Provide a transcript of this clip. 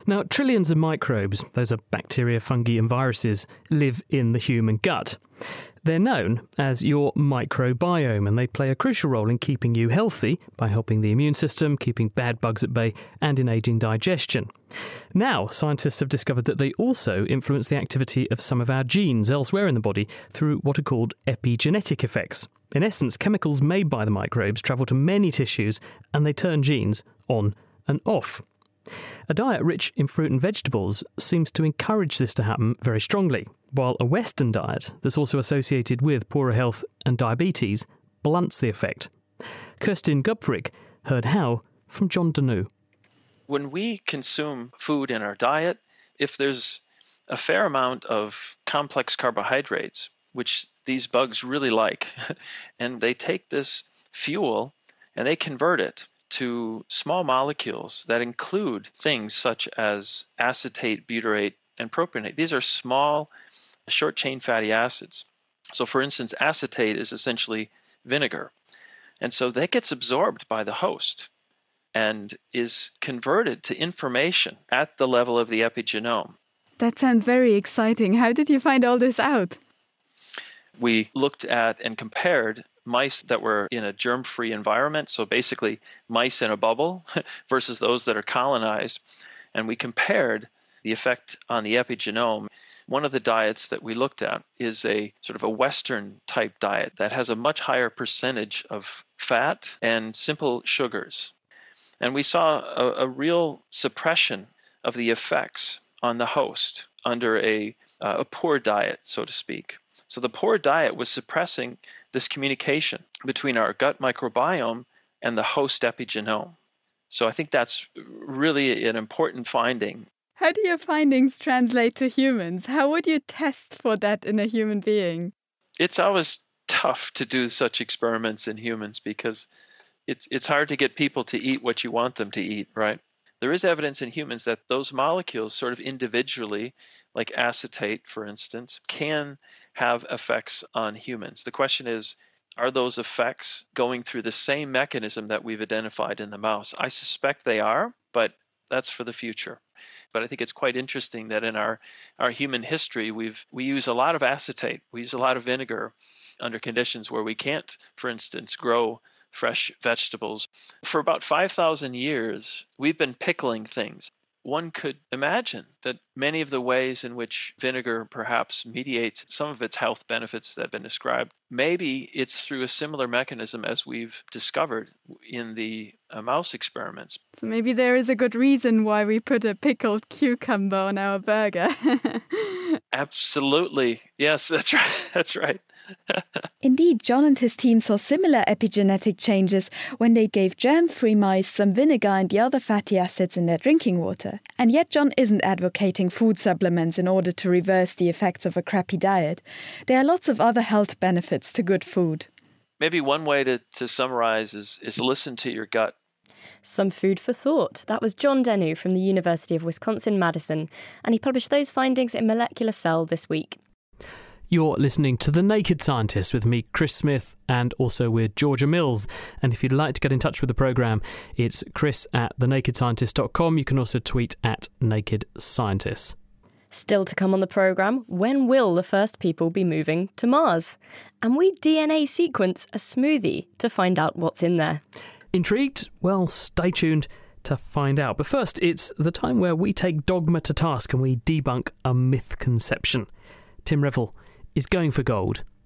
Now, trillions of microbes, those are bacteria, fungi and viruses, live in the human gut. They're known as your microbiome, and they play a crucial role in keeping you healthy by helping the immune system, keeping bad bugs at bay, and in aiding digestion. Now, scientists have discovered that they also influence the activity of some of our genes elsewhere in the body through what are called epigenetic effects. In essence, chemicals made by the microbes travel to many tissues and they turn genes on and off. A diet rich in fruit and vegetables seems to encourage this to happen very strongly, while a Western diet that's also associated with poorer health and diabetes blunts the effect. Kerstin Gupfrig heard how from John Danu. When we consume food in our diet, if there's a fair amount of complex carbohydrates, which these bugs really like, and they take this fuel and they convert it to small molecules that include things such as acetate, butyrate, and propionate. These are small, short-chain fatty acids. So for instance, acetate is essentially vinegar. And so that gets absorbed by the host and is converted to information at the level of the epigenome. That sounds very exciting. How did you find all this out? We looked at and compared mice that were in a germ-free environment, so basically mice in a bubble, versus those that are colonized, and we compared the effect on the epigenome. One of the diets that we looked at is a sort of a Western type diet that has a much higher percentage of fat and simple sugars. And we saw a real suppression of the effects on the host under a poor diet, so to speak. So the poor diet was suppressing this communication between our gut microbiome and the host epigenome. So I think that's really an important finding. How do your findings translate to humans? How would you test for that in a human being? It's always tough to do such experiments in humans because it's hard to get people to eat what you want them to eat, right? There is evidence in humans that those molecules sort of individually, like acetate, for instance, can have effects on humans. The question is, are those effects going through the same mechanism that we've identified in the mouse? I suspect they are, but that's for the future. But I think it's quite interesting that in our human history, we use a lot of acetate. We use a lot of vinegar under conditions where we can't, for instance, grow fresh vegetables. For about 5,000 years, we've been pickling things. One could imagine that many of the ways in which vinegar perhaps mediates some of its health benefits that have been described, maybe it's through a similar mechanism as we've discovered in the mouse experiments. So maybe there is a good reason why we put a pickled cucumber on our burger. Absolutely. Yes, that's right. That's right. Indeed, John and his team saw similar epigenetic changes when they gave germ-free mice some vinegar and the other fatty acids in their drinking water. And yet John isn't advocating food supplements in order to reverse the effects of a crappy diet. There are lots of other health benefits to good food. Maybe one way to summarize is listen to your gut. Some food for thought. That was John Danu from the University of Wisconsin-Madison, and he published those findings in Molecular Cell this week. You're listening to The Naked Scientist with me, Chris Smith, and also with Georgia Mills. And if you'd like to get in touch with the programme, it's chris@thenakedscientist.com. You can also tweet @nakedscientist. Still to come on the programme, when will the first people be moving to Mars? And we DNA sequence a smoothie to find out what's in there. Intrigued? Well, stay tuned to find out. But first, it's the time where we take dogma to task and we debunk a myth conception. Tim Revel is going for gold